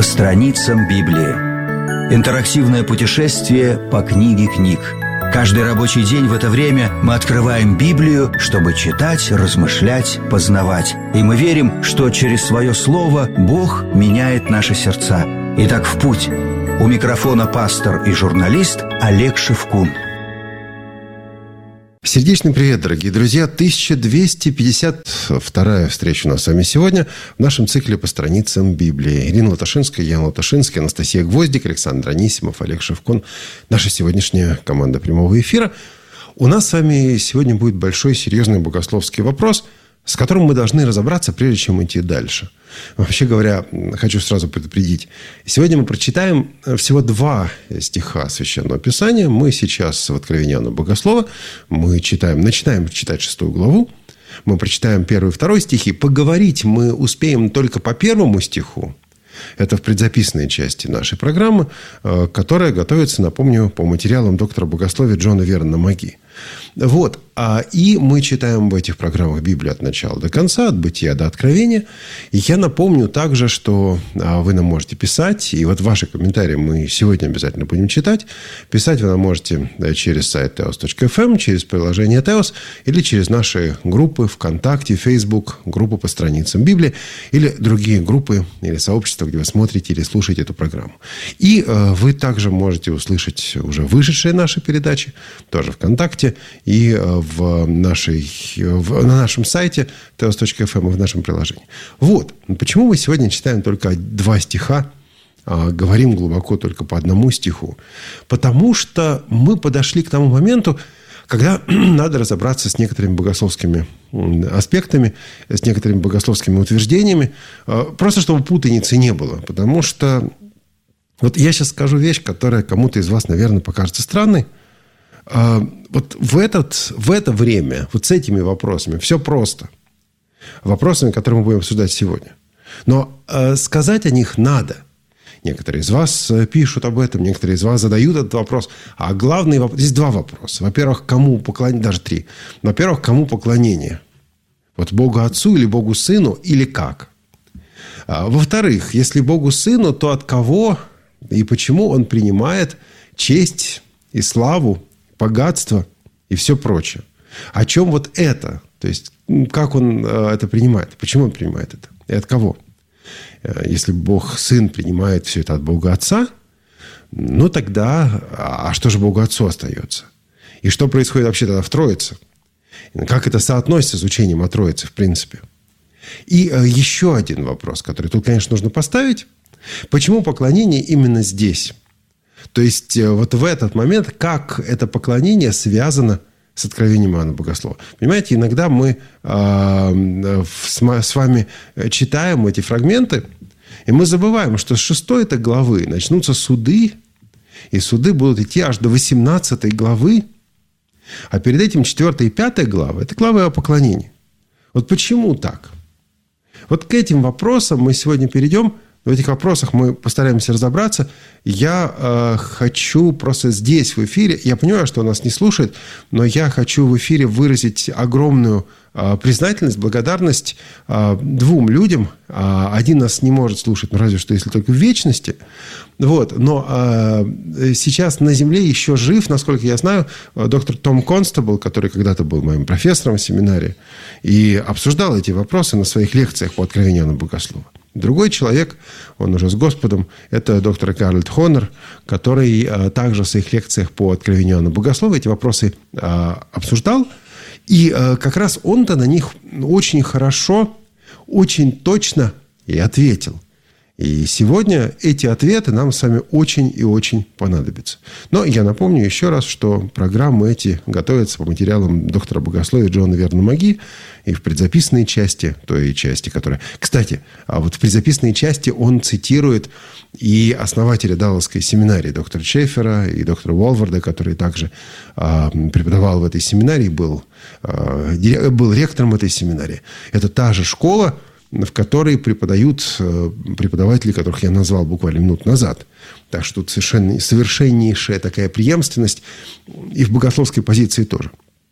страницам Библии. Интерактивное путешествие по книге книг. Каждый рабочий день в это время мы открываем Библию, чтобы читать, размышлять, познавать. И мы верим, что через свое слово Бог меняет наши сердца. Итак, в путь. У микрофона пастор и журналист Олег Шевкун. Сердечный привет, дорогие друзья. 1252-я встреча у нас с вами сегодня в нашем цикле по страницам Библии. Ирина Латашинская, Ян Латашинский, Анастасия Гвоздик, Александр Анисимов, Олег Шевкун. Наша сегодняшняя команда прямого эфира. У нас с вами сегодня будет большой, серьезный богословский вопрос, с которым мы должны разобраться, прежде чем идти дальше. Вообще говоря, хочу сразу предупредить. Сегодня мы прочитаем всего 2 стиха Священного Писания. Мы сейчас в Откровении Иоанна Богослова. Мы начинаем читать 6 главу. Мы прочитаем 1 и 2 стихи. Поговорить мы успеем только по 1 стиху. Это в предзаписанной части нашей программы, которая готовится, напомню, по материалам доктора богословия Джона Вернона Маги. Вот. И мы читаем в этих программах Библию от начала до конца, от Бытия до Откровения. И я напомню также, что вы нам можете писать. И вот ваши комментарии мы сегодня обязательно будем читать. Писать вы нам можете через сайт teos.fm, через приложение Teos или через наши группы ВКонтакте, Facebook, группы по страницам Библии или другие группы или сообщества, где вы смотрите или слушаете эту программу. И вы также можете услышать уже вышедшие наши передачи, тоже ВКонтакте, и на нашем сайте teos.fm и в нашем приложении. Вот. Почему мы сегодня читаем только 2 стиха, говорим глубоко только по 1 стиху? Потому что мы подошли к тому моменту, когда надо разобраться с некоторыми богословскими аспектами, с некоторыми богословскими утверждениями, просто чтобы путаницы не было. Потому что вот я сейчас скажу вещь, которая кому-то из вас, наверное, покажется странной. Вот в это время, вот с этими вопросами, все просто. Вопросами, которые мы будем обсуждать сегодня. Но сказать о них надо. Некоторые из вас пишут об этом, некоторые из вас задают этот вопрос. А главный вопрос... Здесь 2 вопроса. Во-первых, кому поклонение? Даже 3. Во-первых, кому поклонение? Вот Богу Отцу или Богу Сыну, или как? Во-вторых, если Богу Сыну, то от кого и почему Он принимает честь и славу, богатство и все прочее. О чем вот это? То есть, как он это принимает? Почему он принимает это? И от кого? Если Бог Сын принимает все это от Бога Отца, ну тогда, а что же Богу Отцу остается? И что происходит вообще тогда в Троице? Как это соотносится с учением о Троице, в принципе? И еще один вопрос, который тут, конечно, нужно поставить. Почему поклонение именно здесь? То есть, вот в этот момент, как это поклонение связано с откровением Иоанна Богослова. Понимаете, иногда мы с вами читаем эти фрагменты, и мы забываем, что с 6 главы начнутся суды, и суды будут идти аж до 18 главы, а перед этим 4 и 5 главы – это главы о поклонении. Вот почему так? Вот к этим вопросам мы сегодня перейдем. В этих вопросах мы постараемся разобраться. Я хочу просто здесь, в эфире, я понимаю, что он нас не слушает, но я хочу в эфире выразить огромную признательность, благодарность 2 людям. Один нас не может слушать, ну, разве что если только в вечности. Вот. Но сейчас на земле еще жив, насколько я знаю, доктор Том Констабл, который когда-то был моим профессором в семинарии и обсуждал эти вопросы на своих лекциях по откровению Иоанна Богослова. Другой человек, он уже с Господом, это доктор Гарольд Хоннер, который также в своих лекциях по откровению Иоанна Богослова эти вопросы обсуждал. И как раз он-то на них очень хорошо, очень точно и ответил. И сегодня эти ответы нам с вами очень и очень понадобятся. Но я напомню еще раз, что программы эти готовятся по материалам доктора богословия Джона Вернона Маги и в предзаписанной части, той части, которая... Кстати, вот в предзаписанной части он цитирует и основателя Далласской семинарии доктора Чеффера и доктора Уолварда, который также преподавал в этой семинарии, был ректором этой семинарии. Это та же школа, в которой преподают преподаватели, которых я назвал буквально минут назад. Так что тут совершеннейшая такая преемственность и в богословской позиции тоже.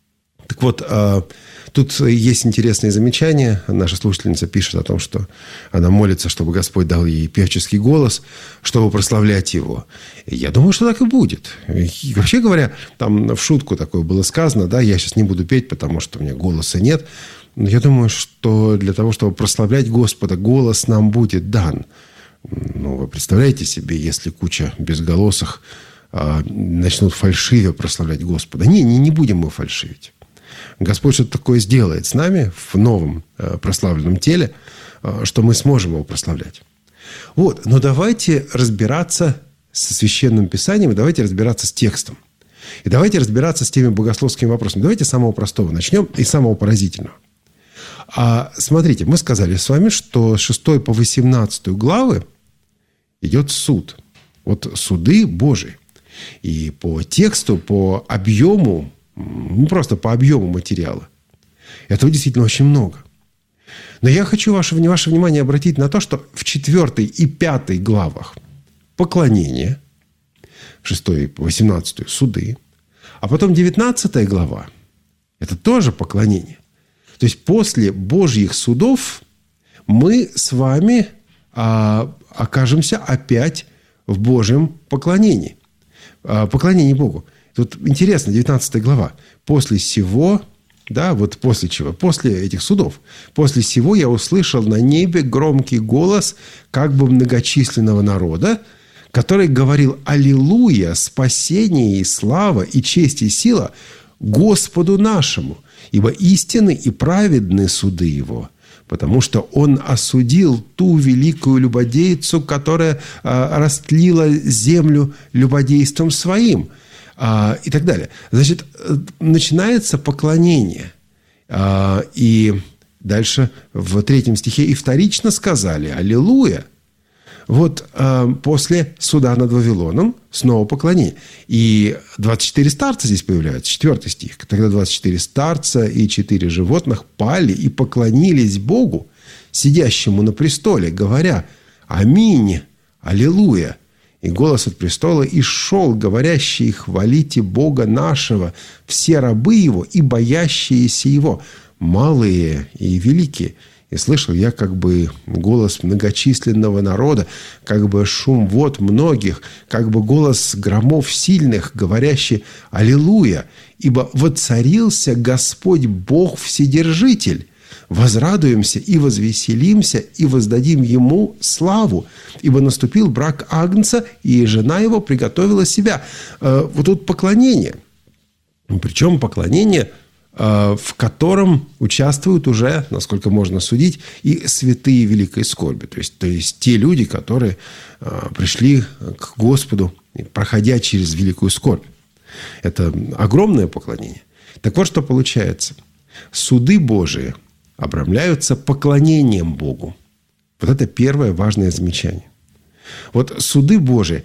Так вот, тут есть интересные замечания. Наша слушательница пишет о том, что она молится, чтобы Господь дал ей певческий голос, чтобы прославлять Его. И я думаю, что так и будет. И вообще говоря, там в шутку такое было сказано, да, я сейчас не буду петь, потому что у меня голоса нет. Но я думаю, что для того, чтобы прославлять Господа, голос нам будет дан. Ну, вы представляете себе, если куча безголосых начнут фальшиве прославлять Господа. Не будем мы фальшивить. Господь что-то такое сделает с нами в новом прославленном теле, что мы сможем Его прославлять. Вот. Но давайте разбираться со Священным Писанием, давайте разбираться с текстом. И давайте разбираться с теми богословскими вопросами. Давайте с самого простого начнем и самого поразительного. Смотрите, мы сказали с вами, что с 6 по 18 главы идет суд. Вот суды Божии. И по тексту, по объему, просто по объему материала, этого действительно очень много. Но я хочу ваше внимание обратить на то, что в 4 и 5 главах поклонение, в 6 по 18 суды, а потом 19 глава – это тоже поклонение. То есть после Божьих судов мы с вами окажемся опять в Божьем поклонении. Поклонение Богу. Тут интересно, 19 глава. После сего, да, вот после чего? После этих судов. После сего я услышал на небе громкий голос как бы многочисленного народа, который говорил: «Аллилуйя! Спасение и слава, и честь и сила Господу нашему, ибо истинны и праведны суды Его». Потому что Он осудил ту великую любодейцу, которая растлила землю любодейством своим. И так далее. Значит, начинается поклонение. И дальше в 3 стихе «И вторично сказали: Аллилуйя». Вот после суда над Вавилоном снова поклонение. И 24 старца здесь появляются, 4 стих. Тогда 24 старца и 4 животных пали и поклонились Богу, сидящему на престоле, говоря: «Аминь, аллилуйя». И голос от престола и шел, говорящий: «Хвалите Бога нашего, все рабы Его и боящиеся Его, малые и великие». И слышал я как бы голос многочисленного народа, как бы шум вод многих, как бы голос громов сильных, говорящий: «Аллилуйя! Ибо воцарился Господь Бог Вседержитель. Возрадуемся и возвеселимся, и воздадим Ему славу, ибо наступил брак Агнца, и жена Его приготовила себя». Вот тут поклонение. Причем поклонение, в котором участвуют уже, насколько можно судить, и святые великой скорби. То есть те люди, которые пришли к Господу, проходя через великую скорбь. Это огромное поклонение. Так вот, что получается. Суды Божии обрамляются поклонением Богу. Вот это первое важное замечание. Вот суды Божии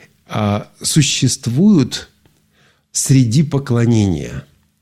существуют среди поклонения.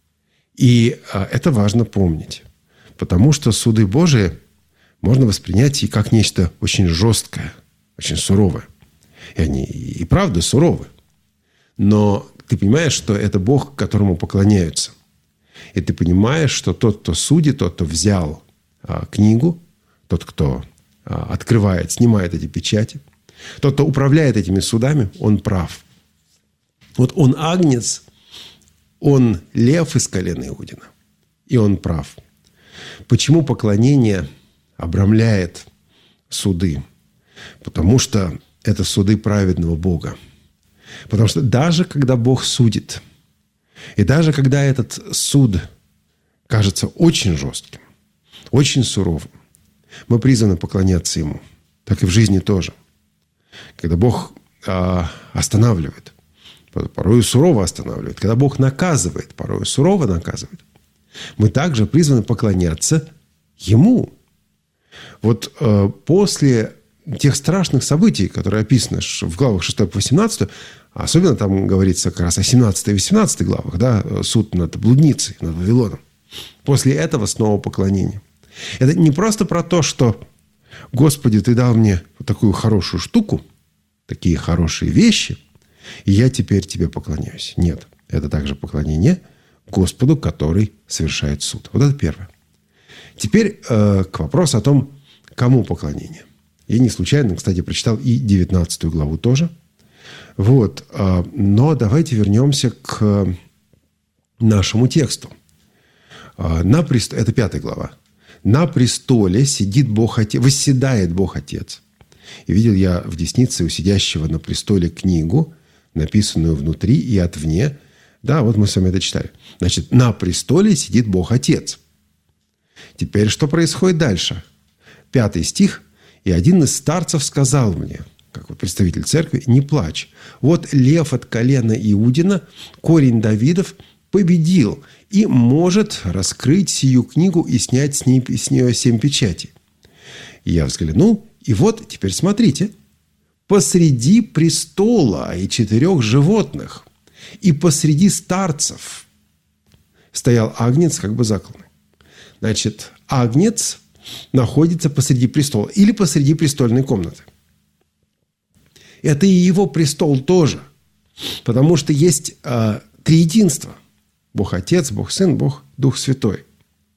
И это важно помнить. Потому что суды Божии можно воспринять и как нечто очень жесткое, очень суровое. И они и правда суровы. Но ты понимаешь, что это Бог, которому поклоняются. И ты понимаешь, что тот, кто судит, тот, кто взял книгу, тот, кто открывает, снимает эти печати, тот, кто управляет этими судами, он прав. Вот он агнец, он лев из колена Иудина, и он прав. Почему поклонение обрамляет суды? Потому что это суды праведного Бога. Потому что даже когда Бог судит, и даже когда этот суд кажется очень жестким, очень суровым, мы призваны поклоняться Ему. Так и в жизни тоже. Когда Бог останавливает, порой сурово останавливает. Когда Бог наказывает, порой сурово наказывает. Мы также призваны поклоняться Ему. Вот после тех страшных событий, которые описаны в главах 6 по 18, особенно там говорится как раз о 17 и 18 главах, да, суд над блудницей, над Вавилоном. После этого снова поклонение. Это не просто про то, что: «Господи, Ты дал мне вот такую хорошую штуку, такие хорошие вещи, и я теперь Тебе поклоняюсь». Нет, это также поклонение Господу, который совершает суд. Вот это первое. Теперь к вопросу о том, кому поклонение. Я не случайно, кстати, прочитал и 19 главу тоже. Вот. Но давайте вернемся к нашему тексту. Это 5 глава. «На престоле сидит Бог Отец, восседает Бог Отец. И видел я в деснице у сидящего на престоле книгу, написанную внутри и отвне». Да, вот мы с вами это читали. Значит, на престоле сидит Бог Отец. Теперь что происходит дальше? 5 стих. «И один из старцев сказал мне», как вот представитель церкви, «не плачь. Вот лев от колена Иудина, корень Давидов, победил и может раскрыть сию книгу и снять с нее 7 печатей». И я взглянул, и вот теперь смотрите. «Посреди престола и 4 животных, и посреди старцев стоял агнец, как бы закланный». Значит, агнец находится посреди престола или посреди престольной комнаты. Это и его престол тоже. Потому что есть триединство. Бог Отец, Бог Сын, Бог Дух Святой.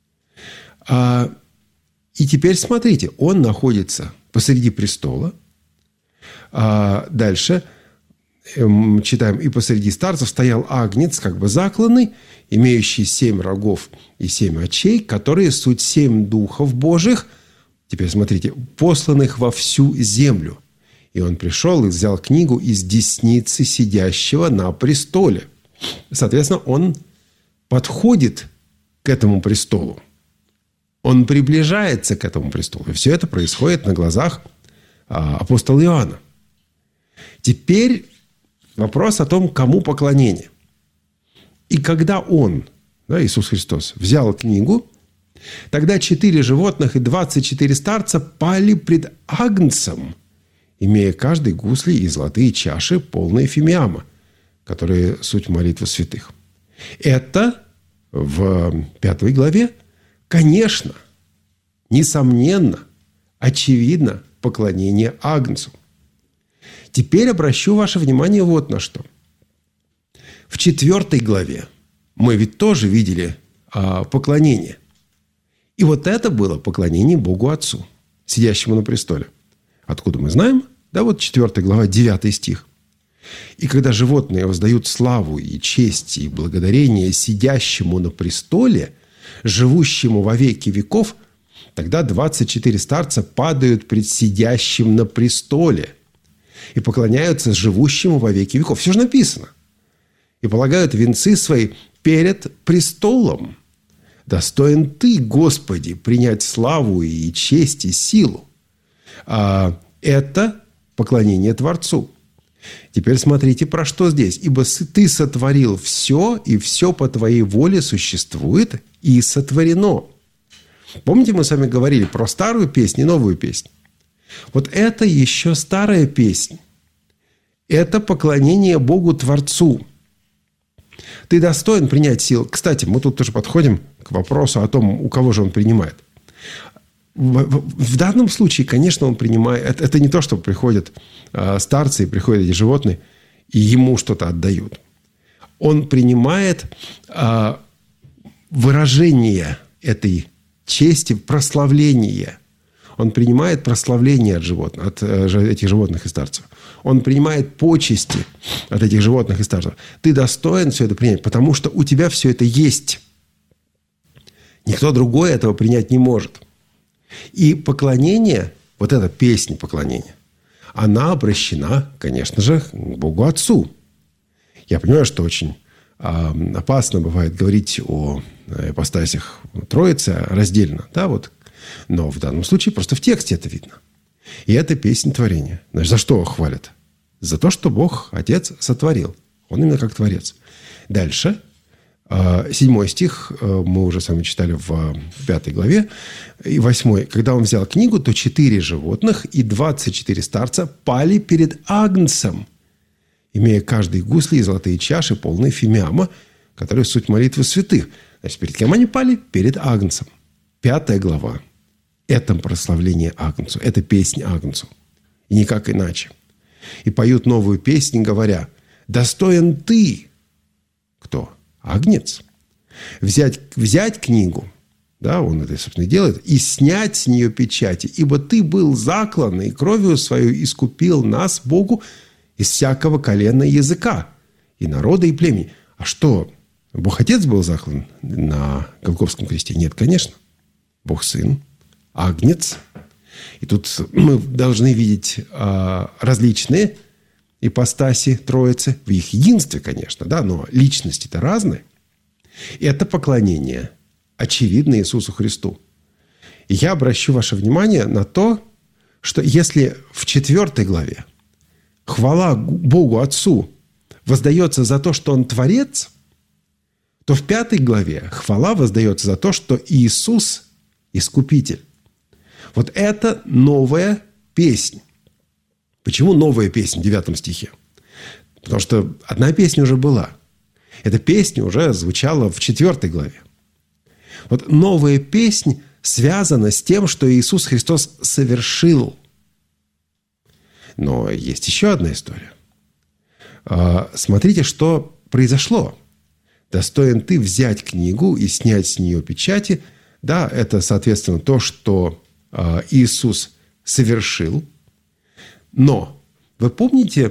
И теперь смотрите, он находится посреди престола. Дальше читаем, и посреди старцев стоял агнец, как бы закланный, имеющий 7 рогов и 7 очей, которые суть 7 духов Божьих, теперь смотрите, посланных во всю землю. И он пришел и взял книгу из десницы сидящего на престоле. Соответственно, он подходит к этому престолу. Он приближается к этому престолу. И все это происходит на глазах апостола Иоанна. Теперь вопрос о том, кому поклонение. И когда он, Иисус Христос, взял книгу, тогда 4 животных и 24 старца пали пред агнцем, имея каждый гусли и золотые чаши, полные фимиама, которые суть молитвы святых. Это в 5 главе, конечно, несомненно, очевидно, поклонение агнцу. Теперь обращу ваше внимание вот на что. В 4 главе мы ведь тоже видели поклонение. И вот это было поклонение Богу Отцу, сидящему на престоле. Откуда мы знаем? Да, вот 4 глава, 9 стих. «И когда животные воздают славу и честь и благодарение сидящему на престоле, живущему во веки веков, тогда 24 старца падают пред сидящим на престоле и поклоняются живущему во веки веков». Все же написано. «И полагают венцы свои перед престолом. Достоин Ты, Господи, принять славу и честь и силу». Это поклонение Творцу. Теперь смотрите, про что здесь. «Ибо Ты сотворил все, и все по Твоей воле существует и сотворено». Помните, мы с вами говорили про старую песню и новую песню? Вот это еще старая песня. Это поклонение Богу Творцу. Ты достоин принять силу. Кстати, мы тут тоже подходим к вопросу о том, у кого же он принимает. В данном случае, конечно, он принимает... Это не то, что приходят старцы и приходят эти животные, и ему что-то отдают. Он принимает выражение этой чести, прославление. Он принимает прославление от животных, от этих животных и старцев. Он принимает почести от этих животных и старцев. Ты достоин все это принять, потому что у тебя все это есть. Никто другой этого принять не может. И поклонение, вот эта песня поклонения, она обращена, конечно же, к Богу Отцу. Я понимаю, что очень опасно бывает говорить о ипостасях Троицы раздельно, да, вот. Но в данном случае просто в тексте это видно. И это песня творения. Значит, за что хвалят? За то, что Бог, Отец, сотворил. Он именно как Творец. Дальше. 7 стих мы уже с вами читали в 5 главе. И 8. «Когда он взял книгу, то 4 животных и 24 старца пали перед агнцем, имея каждый гусли и золотые чаши, полные фимиама, которые суть молитвы святых». Значит, перед кем они пали? Перед агнцем. 5 глава. Это прославление агнцу. Это песня агнцу. И никак иначе. И поют новую песню, говоря: «Достоин Ты». Кто? Агнец. Взять книгу, да, он это, собственно, и делает, и снять с нее печати. Ибо ты был заклан, и кровью свою искупил нас, Богу, из всякого колена и языка, и народа, и племени. А что, Бог Отец был заклан на Голгофском кресте? Нет, конечно. Бог Сын, Агнец. И тут мы должны видеть различные ипостаси Троицы, в их единстве, конечно, да, но личности-то разные. И это поклонение очевидно Иисусу Христу. И я обращу ваше внимание на то, что если в 4 главе хвала Богу Отцу воздается за то, что Он Творец, то в 5 главе хвала воздается за то, что Иисус – Искупитель. Вот это новая песня. Почему новая песня в 9 стихе? Потому что одна песня уже была. Эта песня уже звучала в 4 главе. Вот новая песня связана с тем, что Иисус Христос совершил. Но есть еще одна история. Смотрите, что произошло. Достоин ты взять книгу и снять с нее печати. Да, это, соответственно, то, что Иисус совершил. Но вы помните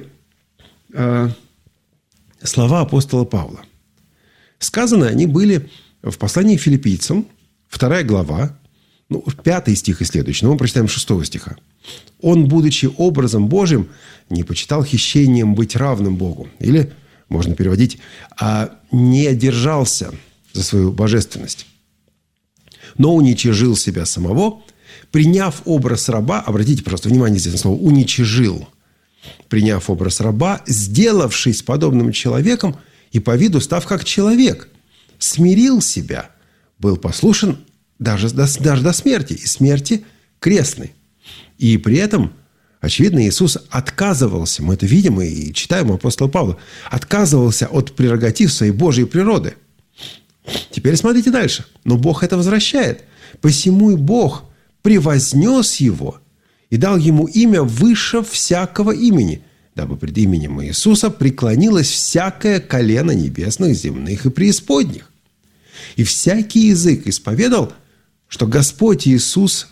слова апостола Павла? Сказаны они были в послании филиппийцам, 2 глава, 5 стих и следующий, но мы прочитаем 6 стиха. «Он, будучи образом Божьим, не почитал хищением быть равным Богу». Или, можно переводить, «не держался за свою божественность, но уничижил себя самого, приняв образ раба». Обратите, пожалуйста, внимание здесь на слово «уничижил». «Приняв образ раба, сделавшись подобным человеком и по виду став как человек, смирил себя, был послушен даже до смерти, и смерти крестной». И при этом, очевидно, Иисус отказывался, мы это видим и читаем у апостола Павла, отказывался от прерогатив своей Божьей природы. Теперь смотрите дальше. «Но Бог это возвращает. Посему и Бог превознес его и дал ему имя выше всякого имени, дабы пред именем Иисуса преклонилось всякое колено небесных, земных и преисподних. И всякий язык исповедал, что Господь Иисус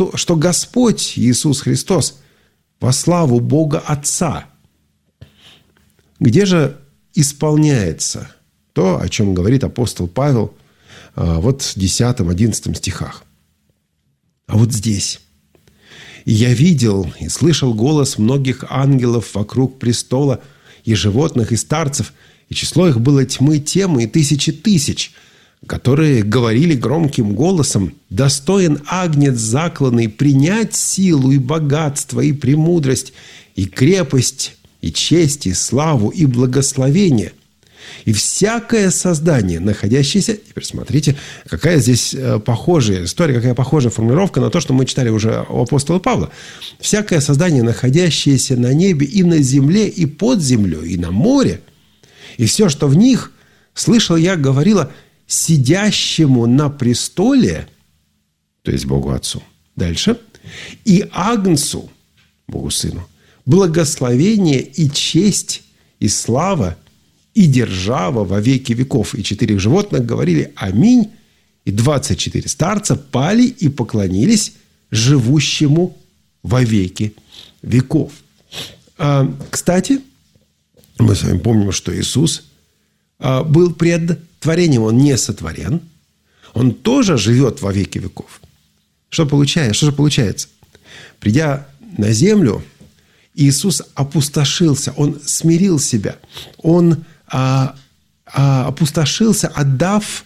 Христос во славу Бога Отца». Где же исполняется то, о чем говорит апостол Павел вот в 10-11 стихах? А вот здесь. «И я видел и слышал голос многих ангелов вокруг престола, и животных, и старцев, и число их было тьмы темы и тысячи тысяч, которые говорили громким голосом: достоин Агнец закланный принять силу и богатство, и премудрость, и крепость, и честь, и славу, и благословение. И всякое создание, находящееся...» Теперь смотрите, какая здесь похожая история, какая похожая формулировка на то, что мы читали уже у апостола Павла. «Всякое создание, находящееся на небе и на земле, и под землей, и на море, и все, что в них, слышал я, говорила сидящему на престоле», то есть Богу Отцу. Дальше. «И Агнцу, Богу Сыну, благословение и честь, и слава, и держава во веки веков. И 4 животных говорили аминь, и 24 старца пали и поклонились живущему во веки веков». Кстати, мы с вами помним, что Иисус был пред творением, Он не сотворен. Он тоже живет во веки веков. Что же получается? Придя на землю, Иисус опустошился, Он смирил себя, Он опустошился, отдав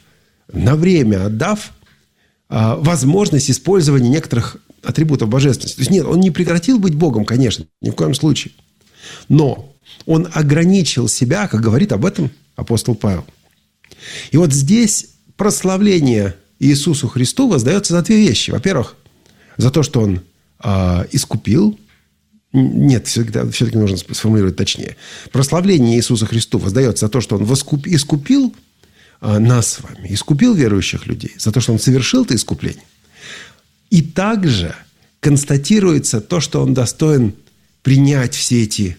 возможность использования некоторых атрибутов божественности. То есть нет, Он не прекратил быть Богом, конечно, ни в коем случае. Но Он ограничил себя, как говорит об этом апостол Павел. И вот здесь прославление Иисусу Христу воздается за 2 вещи. Во-первых, за то, что Он искупил. Нет, все-таки нужно сформулировать точнее. Прославление Иисуса Христу воздается за то, что Он искупил нас с вами, искупил верующих людей, за то, что Он совершил это искупление. И также констатируется то, что Он достоин принять все эти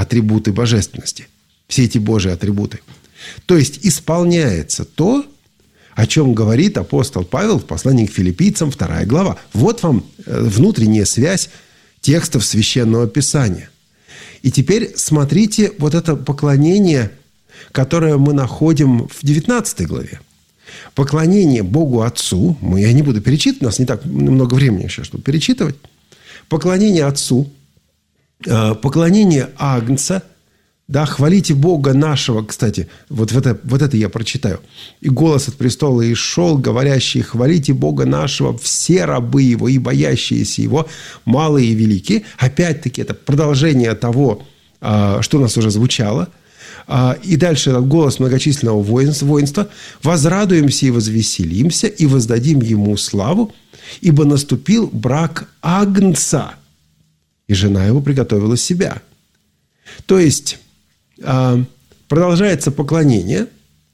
атрибуты божественности, все эти Божьи атрибуты. То есть исполняется то, О чем говорит апостол Павел в послании к филиппийцам, 2 глава. Вот вам внутренняя связь текстов Священного Писания. И теперь смотрите вот это поклонение, которое мы находим в 19 главе. Поклонение Богу Отцу. Я не буду перечитывать, у нас не так много времени еще, чтобы перечитывать. Поклонение Отцу. Поклонение Агнца. Да, хвалите Бога нашего. Кстати, вот это я прочитаю. «И голос от престола и шел, говорящий: хвалите Бога нашего, все рабы Его и боящиеся Его, малые и великие». Опять-таки, это продолжение того, что у нас уже звучало. И дальше этот голос многочисленного воинства. «Возрадуемся и возвеселимся, и воздадим Ему славу, ибо наступил брак Агнца, и жена Его приготовила себя». То есть продолжается поклонение,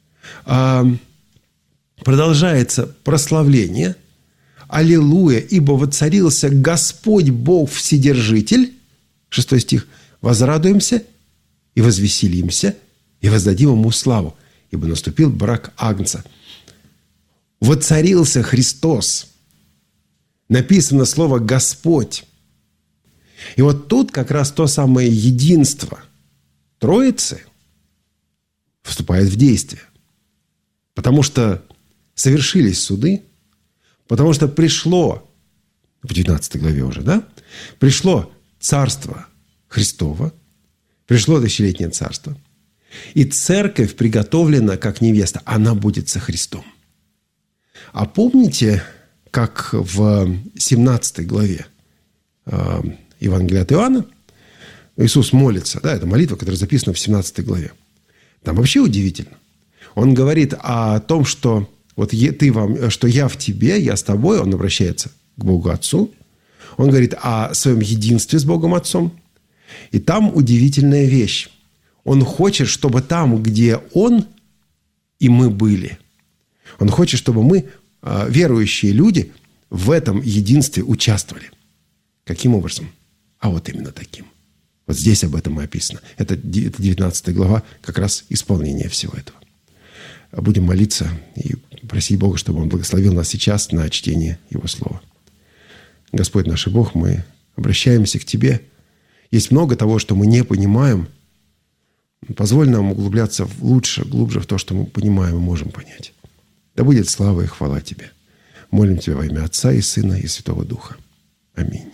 продолжается прославление. «Аллилуйя, ибо воцарился Господь Бог Вседержитель». 6 стих. «Возрадуемся и возвеселимся, и воздадим Ему славу, ибо наступил брак Агнца». Воцарился Христос. Написано слово «Господь». И вот тут как раз то самое единство Троицы вступает в действие. Потому что совершились суды, потому что пришло, в 19 главе уже, да? Пришло Царство Христово, пришло тысячелетнее царство. И церковь приготовлена как невеста, она будет со Христом. А помните, как в 17 главе Евангелия от Иоанна Иисус молится, да, это молитва, которая записана в 17 главе. Там вообще удивительно. Он говорит о том, что вот что я в тебе, я с тобой. Он обращается к Богу Отцу. Он говорит о своем единстве с Богом Отцом. И там удивительная вещь. Он хочет, чтобы там, где Он и мы были, Он хочет, чтобы мы, верующие люди, в этом единстве участвовали. Каким образом? А вот именно таким. Вот здесь об этом и описано. Это 19 глава, как раз исполнение всего этого. Будем молиться и просить Бога, чтобы Он благословил нас сейчас на чтение Его Слова. Господь наш Бог, мы обращаемся к Тебе. Есть много того, что мы не понимаем. Позволь нам углубляться лучше, глубже в то, что мы понимаем и можем понять. Да будет слава и хвала Тебе. Молим Тебя во имя Отца и Сына и Святого Духа. Аминь.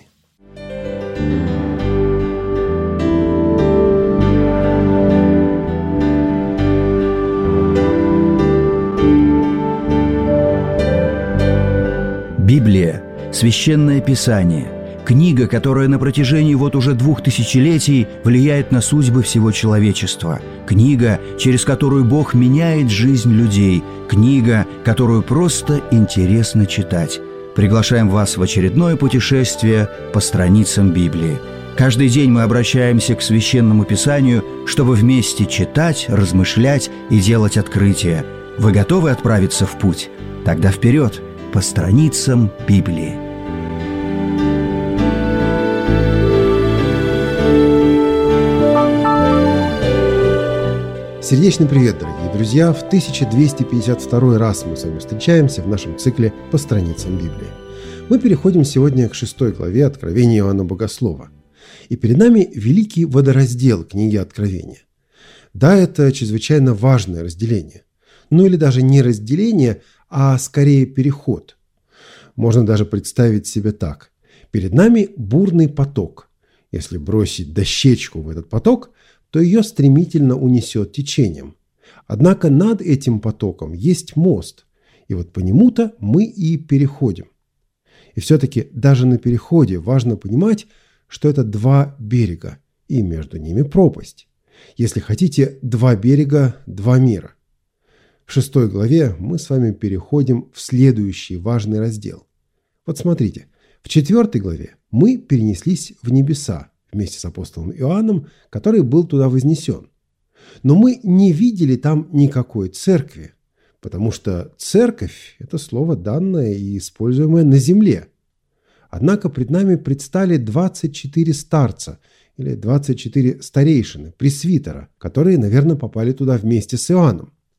Библия – Священное Писание, книга, которая на протяжении вот уже 2000 летий влияет на судьбы всего человечества, книга, через которую Бог меняет жизнь людей, книга, которую просто интересно читать. Приглашаем вас в очередное путешествие по страницам Библии. Каждый день мы обращаемся к Священному Писанию, чтобы вместе читать, размышлять и делать открытия. Вы готовы отправиться в путь? Тогда вперед, по страницам Библии. Сердечный привет, дорогие друзья! В 1252 раз мы с вами встречаемся в нашем цикле «По страницам Библии». Мы переходим сегодня к 6 главе Откровения Иоанна Богослова. И перед нами великий водораздел книги Откровения. Да, это чрезвычайно важное разделение. Ну или даже не разделение, а скорее переход. Можно даже представить себе так. Перед нами бурный поток. Если бросить дощечку в этот поток, то ее стремительно унесет течением. Однако над этим потоком есть мост, и вот по нему-то мы и переходим. И все-таки даже на переходе важно понимать, что это два берега, и между ними пропасть. Если хотите, два берега, два мира. В 6 главе мы с вами переходим в следующий важный раздел. Вот смотрите, в 4 главе мы перенеслись в небеса, вместе с апостолом Иоанном, который был туда вознесен. Но мы не видели там никакой церкви, потому что церковь – это слово, данное и используемое на земле. Однако пред нами предстали 24 старца или 24 старейшины, пресвитера, которые, наверное, попали туда вместе с Иоанном.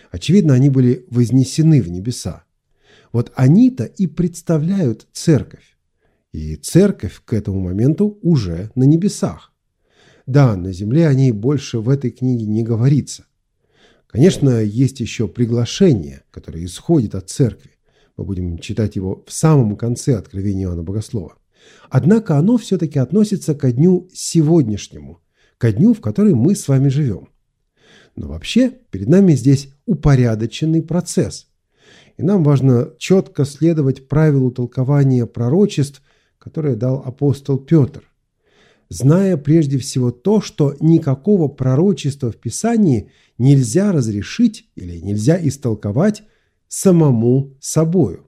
Очевидно, они были вознесены в небеса. Вот они-то и представляют церковь. И церковь к этому моменту уже на небесах. Да, на земле о ней больше в этой книге не говорится. Конечно, есть еще приглашение, которое исходит от церкви. Мы будем читать его в самом конце Откровения Иоанна Богослова. Однако оно все-таки относится ко дню сегодняшнему, ко дню, в который мы с вами живем. Но вообще перед нами здесь упорядоченный процесс. И нам важно четко следовать правилу толкования пророчеств, которое дал апостол Петр, зная прежде всего то, что никакого пророчества в Писании нельзя разрешить или нельзя истолковать самому собою.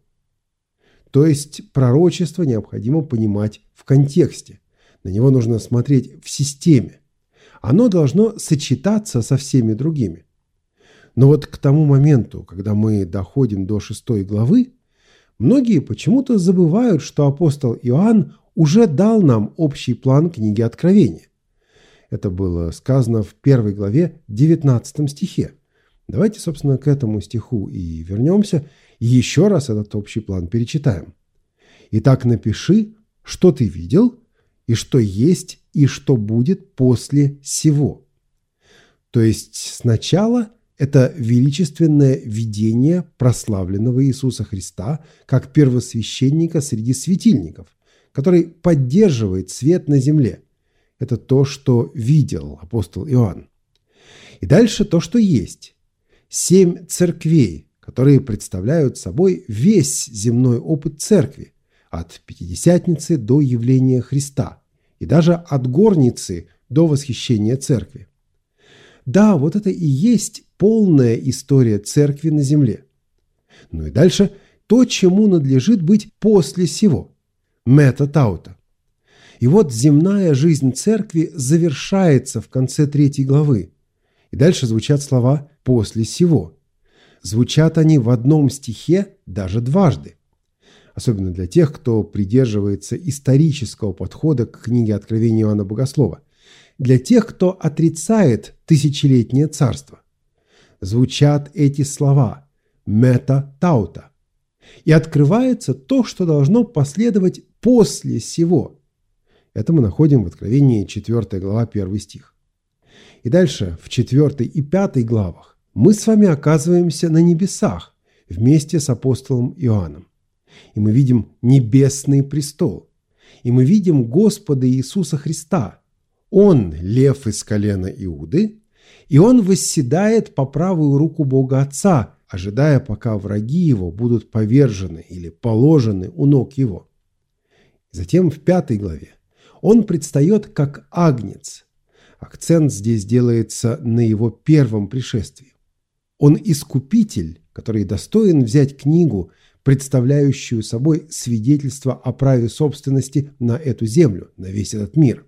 То есть пророчество необходимо понимать в контексте. На него нужно смотреть в системе. Оно должно сочетаться со всеми другими. Но вот к тому моменту, когда мы доходим до 6 главы, многие почему-то забывают, что апостол Иоанн уже дал нам общий план книги Откровения. Это было сказано в 1 главе 19 стихе. Давайте, собственно, к этому стиху и вернемся, и еще раз этот общий план перечитаем. «Итак, напиши, что ты видел, и что есть, и что будет после сего». То есть сначала это величественное видение прославленного Иисуса Христа как первосвященника среди светильников, который поддерживает свет на земле. Это то, что видел апостол Иоанн. И дальше то, что есть. 7 церквей, которые представляют собой весь земной опыт церкви, от Пятидесятницы до явления Христа, и даже от горницы до восхищения церкви. Да, вот это и есть полная история церкви на земле. Ну и дальше то, чему надлежит быть после сего. Мета таута. И вот земная жизнь церкви завершается в конце 3 главы. И дальше звучат слова «после сего». Звучат они в одном стихе даже дважды. Особенно для тех, кто придерживается исторического подхода к книге Откровения Иоанна Богослова. Для тех, кто отрицает тысячелетнее царство. Звучат эти слова «мета таута». И открывается то, что должно последовать после сего. Это мы находим в Откровении 4 глава 1 стих. И дальше в 4 и 5 главах мы с вами оказываемся на небесах вместе с апостолом Иоанном. И мы видим небесный престол. И мы видим Господа Иисуса Христа. Он лев из колена Иуды, и он восседает по правую руку Бога Отца, ожидая, пока враги его будут повержены или положены у ног его. Затем в 5 главе он предстает как агнец. Акцент здесь делается на его первом пришествии. Он искупитель, который достоин взять книгу, представляющую собой свидетельство о праве собственности на эту землю, на весь этот мир.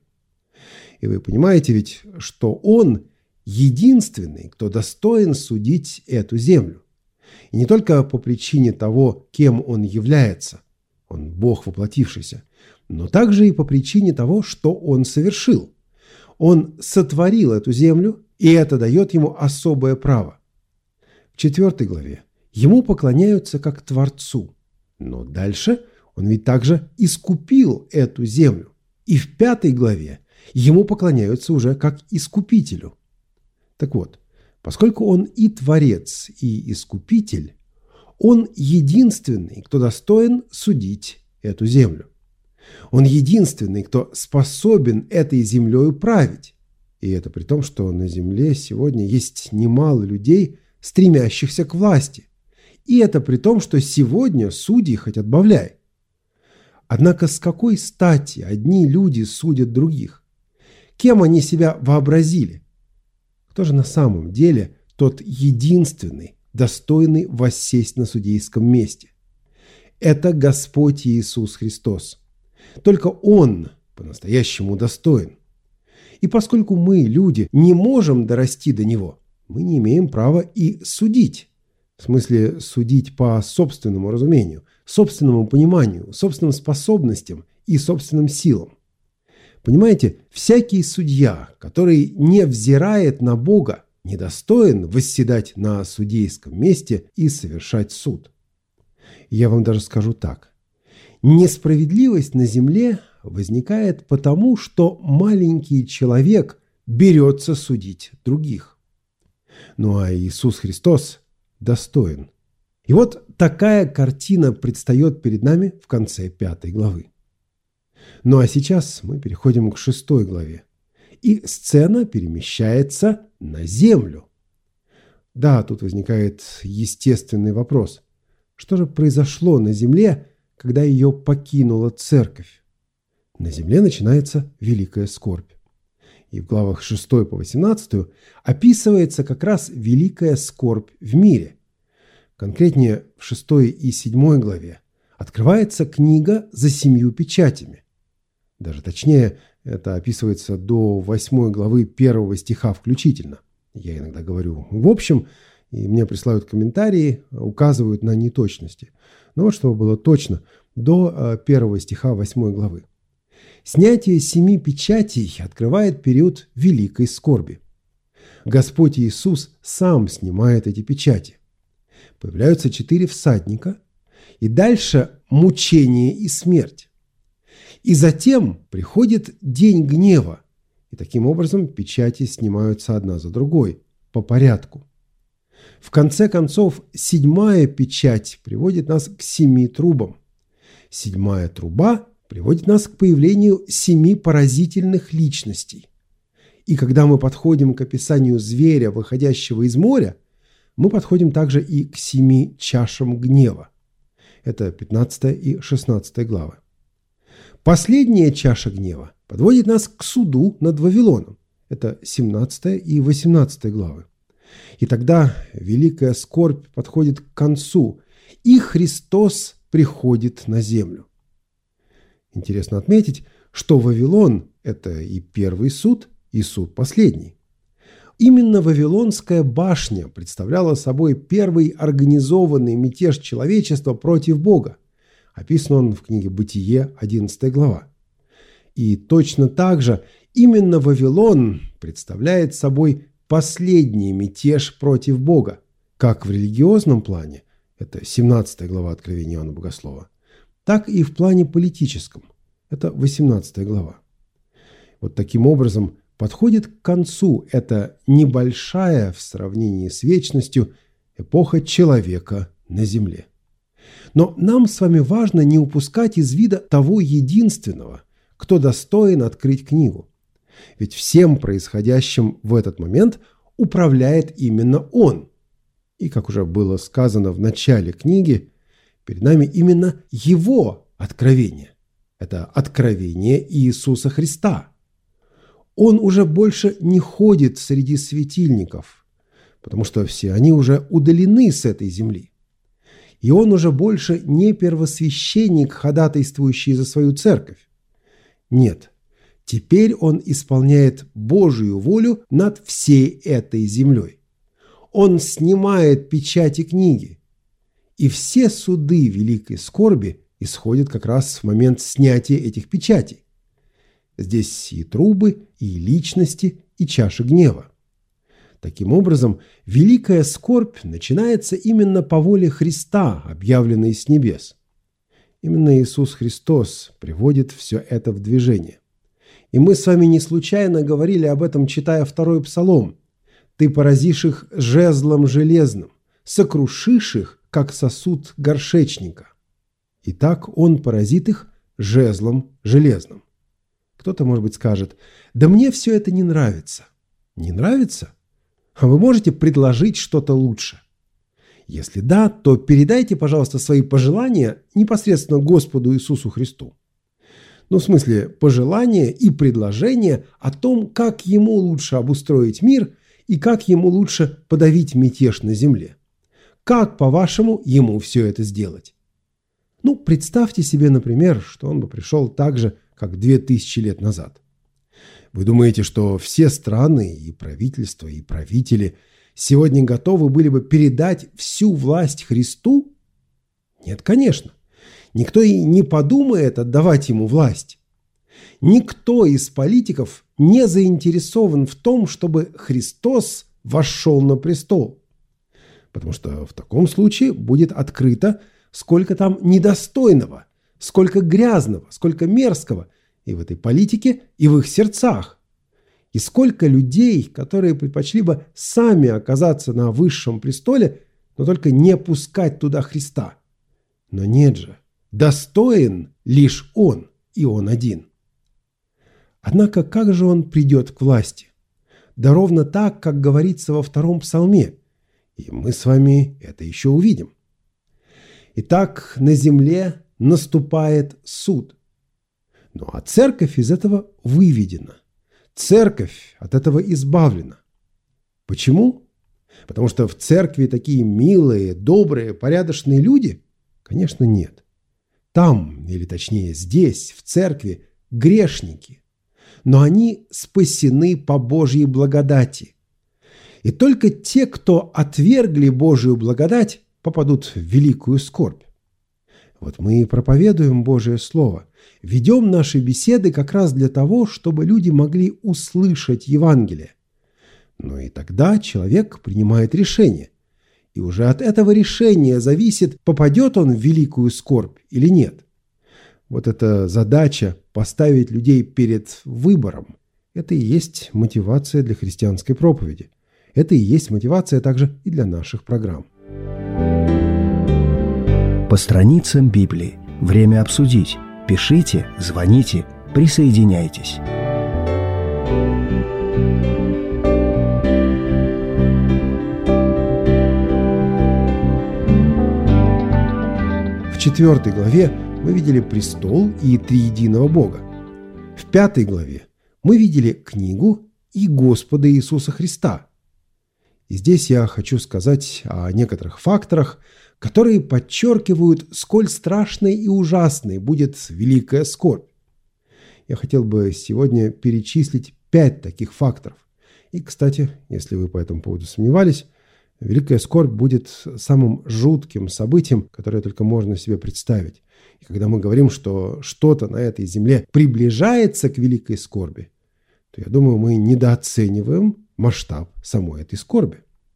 И вы понимаете ведь, что он единственный, кто достоин судить эту землю. И не только по причине того, кем он является, он Бог воплотившийся, но также и по причине того, что он совершил. Он сотворил эту землю, и это дает ему особое право. В 4 главе ему поклоняются как Творцу. Но дальше он ведь также искупил эту землю. И в 5 главе ему поклоняются уже как Искупителю. Так вот, поскольку он и Творец, и Искупитель, он единственный, кто достоин судить эту землю. Он единственный, кто способен этой землей править. И это при том, что на земле сегодня есть немало людей, стремящихся к власти. И это при том, что сегодня судьи хоть отбавляй. Однако с какой стати одни люди судят других? Кем они себя вообразили? Кто же на самом деле тот единственный, достойный воссесть на судейском месте? Это Господь Иисус Христос. Только Он по-настоящему достоин. И поскольку мы, люди, не можем дорасти до Него, мы не имеем права и судить. В смысле судить по собственному разумению, собственному пониманию, собственным способностям и собственным силам. Понимаете, всякий судья, который не взирает на Бога, недостоин восседать на судейском месте и совершать суд. Я вам даже скажу так. Несправедливость на земле возникает потому, что маленький человек берется судить других. Ну а Иисус Христос достоин. И вот такая картина предстает перед нами в конце 5 главы. Ну а сейчас мы переходим к 6 главе. И сцена перемещается на землю. Да, тут возникает естественный вопрос. Что же произошло на земле, когда ее покинула церковь? На земле начинается великая скорбь. И в главах 6 по 18 описывается как раз великая скорбь в мире. Конкретнее, в 6 и 7 главе открывается книга за 7 печатями. Даже точнее, это описывается до 8 главы 1 стиха включительно. Я иногда говорю в общем, и мне присылают комментарии, указывают на неточности. Но вот чтобы было точно, до 1 стиха 8 главы. Снятие 7 печатей открывает период великой скорби. Господь Иисус сам снимает эти печати. Появляются 4 всадника, и дальше мучение и смерть. И затем приходит день гнева, и таким образом печати снимаются одна за другой, по порядку. В конце концов, 7-я печать приводит нас к 7 трубам. 7-я труба приводит нас к появлению 7 поразительных личностей. И когда мы подходим к описанию зверя, выходящего из моря, мы подходим также и к 7 чашам гнева. Это 15 и 16 главы. Последняя чаша гнева подводит нас к суду над Вавилоном. Это 17 и 18 главы. И тогда великая скорбь подходит к концу, и Христос приходит на землю. Интересно отметить, что Вавилон – это и первый суд, и суд последний. Именно Вавилонская башня представляла собой первый организованный мятеж человечества против Бога. Описан он в книге «Бытие», 11 глава. И точно так же именно Вавилон представляет собой последний мятеж против Бога, как в религиозном плане, это 17 глава Откровения Иоанна Богослова, так и в плане политическом, это 18 глава. Вот таким образом подходит к концу эта небольшая в сравнении с вечностью эпоха человека на земле. Но нам с вами важно не упускать из вида того единственного, кто достоин открыть книгу. Ведь всем происходящим в этот момент управляет именно Он. И, как уже было сказано в начале книги, перед нами именно Его откровение. Это откровение Иисуса Христа. Он уже больше не ходит среди светильников, потому что все они уже удалены с этой земли. И он уже больше не первосвященник, ходатайствующий за свою церковь. Нет, теперь он исполняет Божию волю над всей этой землей. Он снимает печати книги. И все суды великой скорби исходят как раз в момент снятия этих печатей. Здесь и трубы, и личности, и чаши гнева. Таким образом, великая скорбь начинается именно по воле Христа, объявленной с небес. Именно Иисус Христос приводит все это в движение. И мы с вами не случайно говорили об этом, читая 2-й Псалом. «Ты поразишь их жезлом железным, сокрушишь их, как сосуд горшечника». Итак, Он поразит их жезлом железным. Кто-то, может быть, скажет: «Да мне все это не нравится». Не нравится? А вы можете предложить что-то лучше? Если да, то передайте, пожалуйста, свои пожелания непосредственно Господу Иисусу Христу. Ну, в смысле, пожелания и предложения о том, как Ему лучше обустроить мир и как Ему лучше подавить мятеж на земле. Как, по-вашему, Ему все это сделать? Ну, представьте себе, например, что Он бы пришел так же, как 2000 лет назад. Вы думаете, что все страны и правительства, и правители сегодня готовы были бы передать всю власть Христу? Нет, конечно. Никто и не подумает отдавать Ему власть. Никто из политиков не заинтересован в том, чтобы Христос вошел на престол. Потому что в таком случае будет открыто, сколько там недостойного, сколько грязного, сколько мерзкого и в этой политике, и в их сердцах. И сколько людей, которые предпочли бы сами оказаться на высшем престоле, но только не пускать туда Христа. Но нет же, достоин лишь Он, и Он один. Однако как же Он придет к власти? Да ровно так, как говорится во 2-м псалме. И мы с вами это еще увидим. Итак, на земле наступает суд. Ну а церковь из этого выведена. Церковь от этого избавлена. Почему? Потому что в церкви такие милые, добрые, порядочные люди? Конечно, нет. Там, или точнее здесь, в церкви, грешники. Но они спасены по Божьей благодати. И только те, кто отвергли Божию благодать, попадут в великую скорбь. Вот мы и проповедуем Божие Слово, ведем наши беседы как раз для того, чтобы люди могли услышать Евангелие. Но и тогда человек принимает решение. И уже от этого решения зависит, попадет он в великую скорбь или нет. Вот эта задача поставить людей перед выбором, это и есть мотивация для христианской проповеди. Это и есть мотивация также и для наших программ. По страницам Библии. Время обсудить. Пишите, звоните, присоединяйтесь. В 4 главе мы видели престол и триединого Бога. В 5 главе мы видели книгу и Господа Иисуса Христа. И здесь я хочу сказать о некоторых факторах, которые подчеркивают, сколь страшной и ужасной будет великая скорбь. Я хотел бы сегодня перечислить 5 таких факторов. И, кстати, если вы по этому поводу сомневались, великая скорбь будет самым жутким событием, которое только можно себе представить. И когда мы говорим, что что-то на этой земле приближается к великой скорби, то я думаю, мы недооцениваем масштаб самой этой скорби.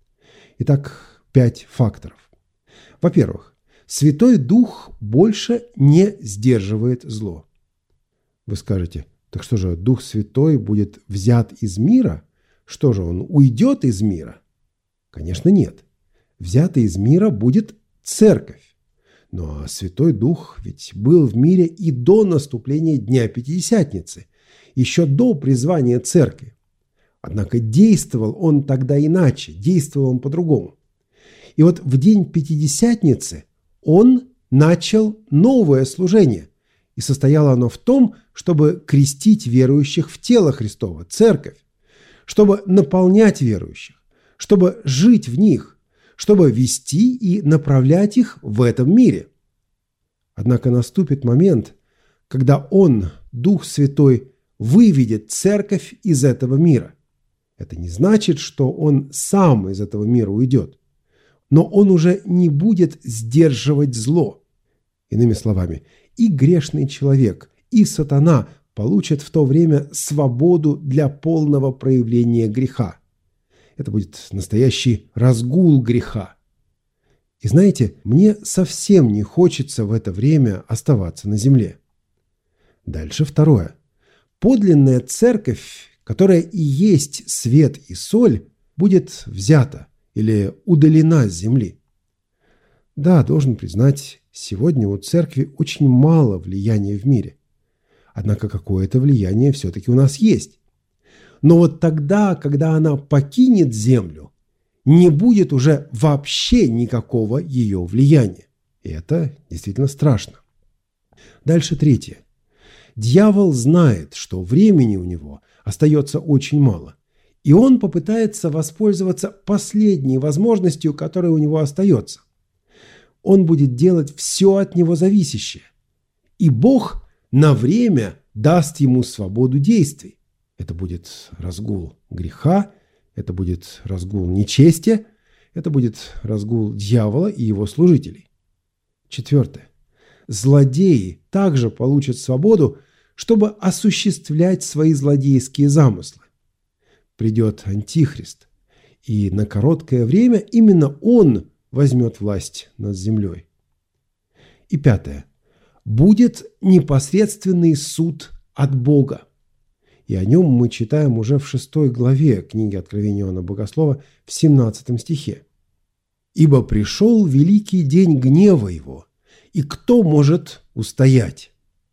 Итак, 5 факторов. Во-первых, Святой Дух больше не сдерживает зло. Вы скажете, так что же, Дух Святой будет взят из мира? Что же, он уйдет из мира? Конечно, нет. Взята из мира будет церковь. Но Святой Дух ведь был в мире и до наступления Дня Пятидесятницы, еще до призвания церкви. Однако действовал он тогда иначе, действовал он по-другому. И вот в день Пятидесятницы он начал новое служение. И состояло оно в том, чтобы крестить верующих в тело Христово, церковь, чтобы наполнять верующих, чтобы жить в них, чтобы вести и направлять их в этом мире. Однако наступит момент, когда Он, Дух Святой, выведет церковь из этого мира. Это не значит, что Он сам из этого мира уйдет. Но Он уже не будет сдерживать зло. Иными словами, и грешный человек, и сатана получат в то время свободу для полного проявления греха. Это будет настоящий разгул греха. И знаете, мне совсем не хочется в это время оставаться на земле. Дальше 2. Подлинная церковь, которая и есть свет и соль, будет взята или удалена с земли. Да, должен признать, сегодня у церкви очень мало влияния в мире. Однако какое-то влияние все-таки у нас есть. Но вот тогда, когда она покинет землю, не будет уже вообще никакого ее влияния. И это действительно страшно. Дальше 3. Дьявол знает, что времени у него остается очень мало. И он попытается воспользоваться последней возможностью, которая у него остается. Он будет делать все от него зависящее. И Бог на время даст ему свободу действий. Это будет разгул греха, это будет разгул нечестия, это будет разгул дьявола и его служителей. 4. Злодеи также получат свободу, чтобы осуществлять свои злодейские замыслы. Придет Антихрист, И на короткое время именно Он возьмет власть над землей. И 5. Будет непосредственный суд от Бога. И о нем мы читаем уже в 6 главе книги Откровения Иоанна Богослова в 17 стихе. «Ибо пришел великий день гнева его, и кто может устоять?»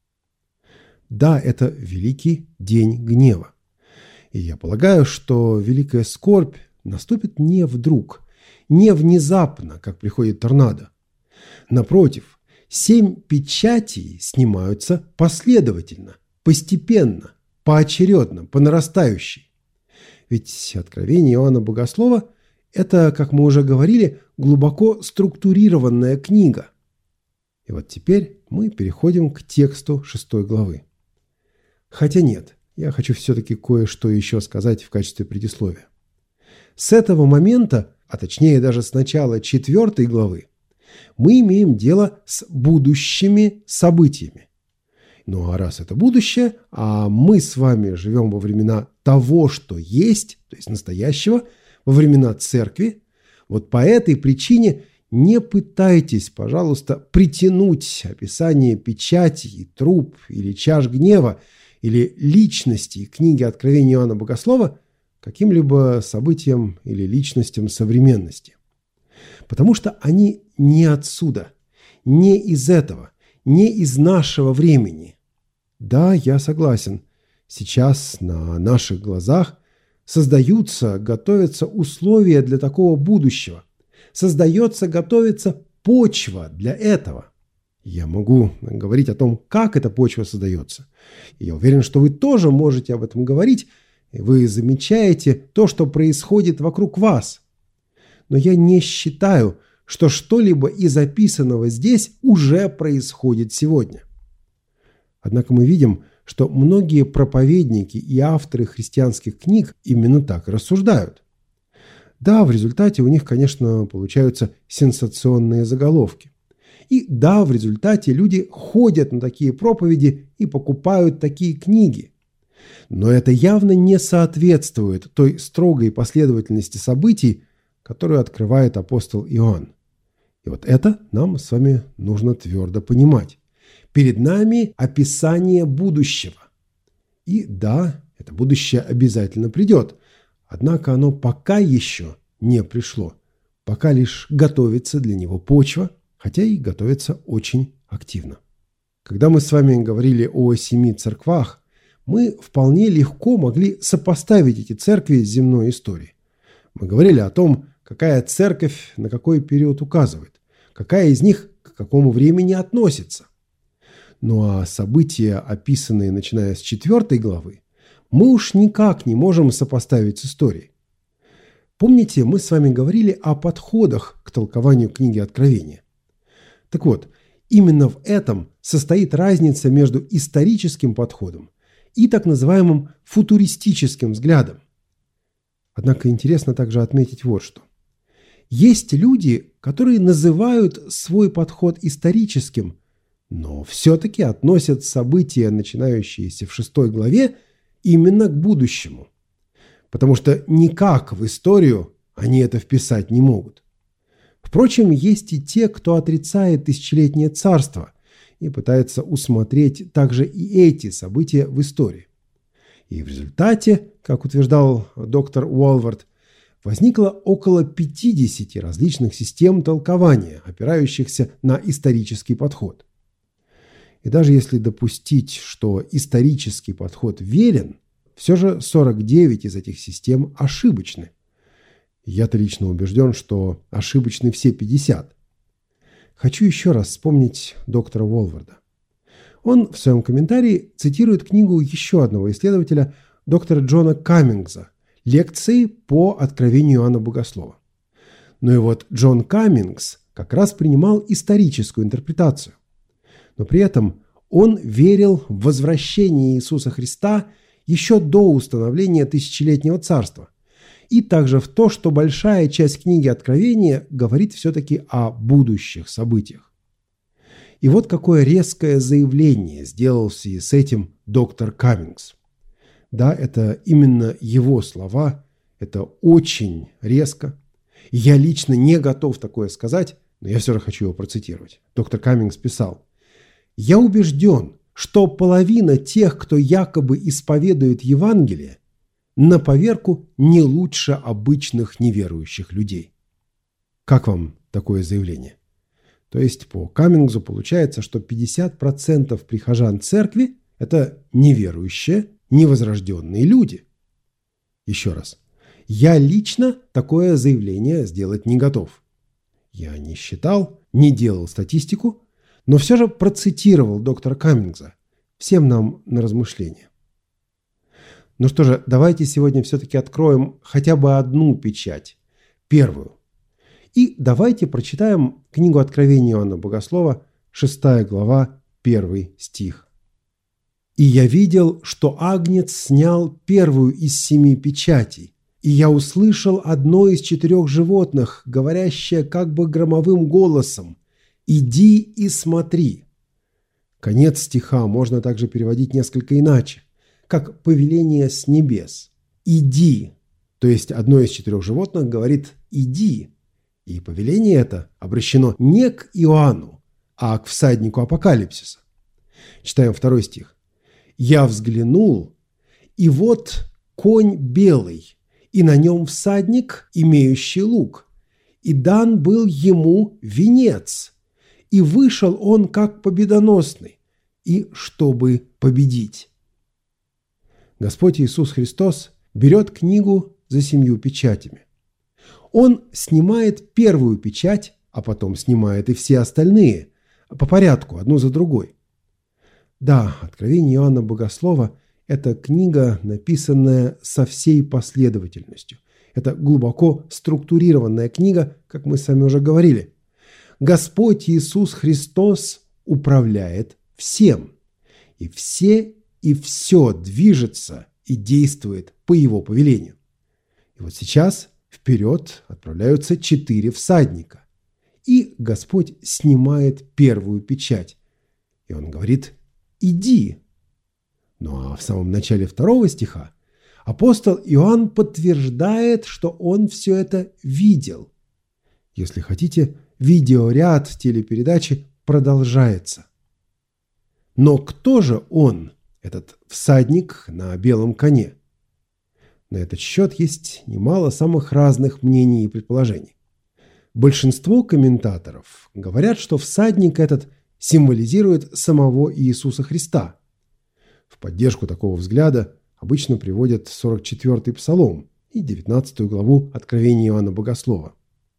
Да, это великий день гнева. И я полагаю, что великая скорбь наступит не вдруг, не внезапно, как приходит торнадо. Напротив, 7 печатей снимаются последовательно, постепенно, поочередно, по нарастающей. Ведь Откровение Иоанна Богослова – это, как мы уже говорили, глубоко структурированная книга. И вот теперь мы переходим к тексту 6 главы. Хотя нет, я хочу все-таки кое-что еще сказать в качестве предисловия. С этого момента, а точнее даже с начала 4 главы, мы имеем дело с будущими событиями. Ну а раз это будущее, а мы с вами живем во времена того, что есть, то есть настоящего, во времена церкви, вот по этой причине не пытайтесь, пожалуйста, притянуть описание печатей, труб или чаш гнева или личностей книги Откровения Иоанна Богослова каким-либо событиям или личностям современности. Потому что они не отсюда, не из этого, не из нашего времени. Да, я согласен, сейчас на наших глазах создаются, готовятся условия для такого будущего. Создается, готовится почва для этого. Я могу говорить о том, как эта почва создается. И я уверен, что вы тоже можете об этом говорить, и вы замечаете то, что происходит вокруг вас. Но я не считаю, что что-либо из описанного здесь уже происходит сегодня. Однако мы видим, что многие проповедники и авторы христианских книг именно так и рассуждают. Да, в результате у них, конечно, получаются сенсационные заголовки. И да, в результате люди ходят на такие проповеди и покупают такие книги. Но это явно не соответствует той строгой последовательности событий, которую открывает апостол Иоанн. И вот это нам с вами нужно твердо понимать. Перед нами описание будущего. И да, это будущее обязательно придет. Однако оно пока еще не пришло. Пока лишь готовится для него почва, хотя и готовится очень активно. Когда мы с вами говорили о 7 церквах, мы вполне легко могли сопоставить эти церкви с земной историей. Мы говорили о том, какая церковь на какой период указывает, какая из них к какому времени относится. Ну а события, описанные начиная с 4 главы, мы уж никак не можем сопоставить с историей. Помните, мы с вами говорили о подходах к толкованию книги Откровения. Так вот, именно в этом состоит разница между историческим подходом и так называемым футуристическим взглядом. Однако интересно также отметить вот что. Есть люди, которые называют свой подход историческим, но все-таки относят события, начинающиеся в 6 главе, именно к будущему. Потому что никак в историю они это вписать не могут. Впрочем, есть и те, кто отрицает тысячелетнее царство и пытается усмотреть также и эти события в истории. И в результате, как утверждал доктор Уолвард, возникло около 50 различных систем толкования, опирающихся на исторический подход. И даже если допустить, что исторический подход верен, все же 49 из этих систем ошибочны. Я-то лично убежден, что ошибочны все 50. Хочу еще раз вспомнить доктора Уолварда. Он в своем комментарии цитирует книгу еще одного исследователя, доктора Джона Каммингса, «Лекции по Откровению Иоанна Богослова». Ну и вот Джон Каммингс как раз принимал историческую интерпретацию. Но при этом он верил в возвращение Иисуса Христа еще до установления тысячелетнего царства. И также в то, что большая часть книги Откровения говорит все-таки о будущих событиях. И вот какое резкое заявление сделал в связи с этим доктор Каммингс. Да, это именно его слова, Это очень резко. Я лично не готов такое сказать, но я все же хочу его процитировать. Доктор Каммингс писал: «Я убежден, что половина тех, кто якобы исповедует Евангелие, на поверку не лучше обычных неверующих людей». Как вам такое заявление? То есть по Каммингсу получается, что 50% прихожан церкви – это неверующие, невозрожденные люди. Еще раз. Я лично такое заявление сделать не готов. Я не считал, не делал статистику, но все же процитировал доктора Каммингса. Всем нам на размышление. Ну что же, давайте сегодня все-таки откроем хотя бы одну печать, первую. И давайте прочитаем книгу Откровения Иоанна Богослова, 6 глава, 1 стих. «И я видел, что Агнец снял первую из 7 печатей, и я услышал одно из 4 животных, говорящее как бы громовым голосом: „Иди и смотри“». Конец стиха можно также переводить несколько иначе, как повеление с небес. «Иди», то есть одно из 4 животных говорит «иди». И повеление это обращено не к Иоанну, а к всаднику Апокалипсиса. Читаем 2 стих. «Я взглянул, и вот конь белый, и на нем всадник, имеющий лук, и дан был ему венец, и вышел он как победоносный, и чтобы победить». Господь Иисус Христос берет книгу за 7 печатями. Он снимает первую печать, а потом снимает и все остальные, по порядку, одну за другой. Да, Откровение Иоанна Богослова – это книга, написанная со всей последовательностью. Это глубоко структурированная книга, как мы с вами уже говорили. Господь Иисус Христос управляет всем. И все и все движется и действует по Его повелению. И вот сейчас вперед отправляются 4 всадника. И Господь снимает первую печать. И Он говорит: «Иди». Ну а в самом начале 2 стиха апостол Иоанн подтверждает, что он все это видел. Если хотите, видеоряд телепередачи продолжается. Но кто же он, этот всадник на белом коне? На этот счет есть немало самых разных мнений и предположений. Большинство комментаторов говорят, что всадник этот символизирует самого Иисуса Христа. В поддержку такого взгляда обычно приводят 44-й Псалом и 19 главу Откровения Иоанна Богослова.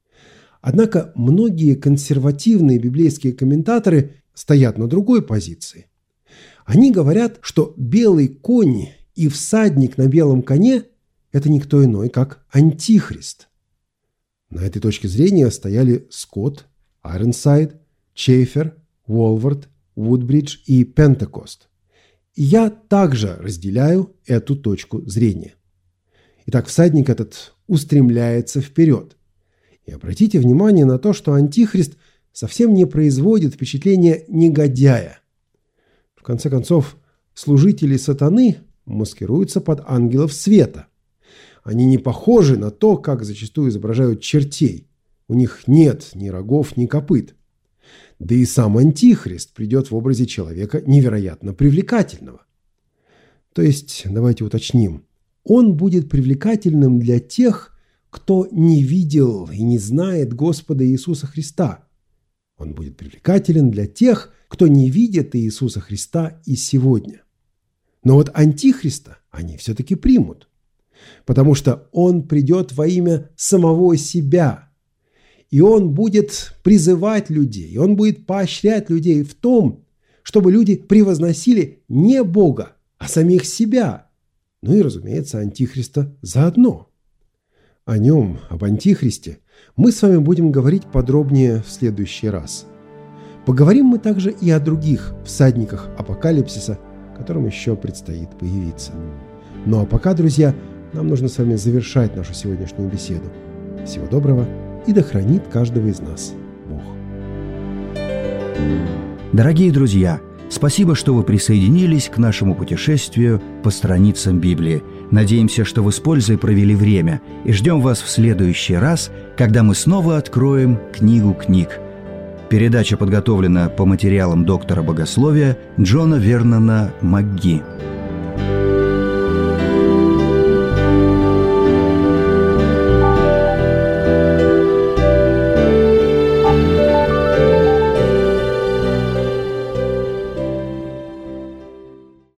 Однако многие консервативные библейские комментаторы стоят на другой позиции. Они говорят, что белый конь и всадник на белом коне – это никто иной, как Антихрист. На этой точке зрения стояли Скотт, Айронсайд, Чейфер, Уолвард, Вудбридж и Пентекост. И я также разделяю эту точку зрения. Итак, всадник этот устремляется вперед. И обратите внимание на то, что Антихрист совсем не производит впечатления негодяя. В конце концов, служители сатаны маскируются под ангелов света. Они не похожи на то, как зачастую изображают чертей. У них нет ни рогов, ни копыт. Да и сам Антихрист придет в образе человека невероятно привлекательного. То есть, давайте уточним, он будет привлекательным для тех, кто не видел и не знает Господа Иисуса Христа. Он будет привлекателен для тех, кто не видит Иисуса Христа и сегодня. Но вот Антихриста они все-таки примут, потому что он придет во имя самого себя. И он будет призывать людей, он будет поощрять людей в том, чтобы люди превозносили не Бога, а самих себя. Ну и, разумеется, Антихриста заодно. О нем, об Антихристе, мы с вами будем говорить подробнее в следующий раз. Поговорим мы также и о других всадниках Апокалипсиса, которым еще предстоит появиться. Ну а пока, друзья, нам нужно с вами завершать нашу сегодняшнюю беседу. Всего доброго и да хранит каждого из нас Бог. Дорогие друзья, спасибо, что вы присоединились к нашему путешествию по страницам Библии. Надеемся, что вы с пользой провели время, и ждем вас в следующий раз, когда мы снова откроем книгу книг. Передача подготовлена по материалам доктора богословия Джона Вернона МакГи.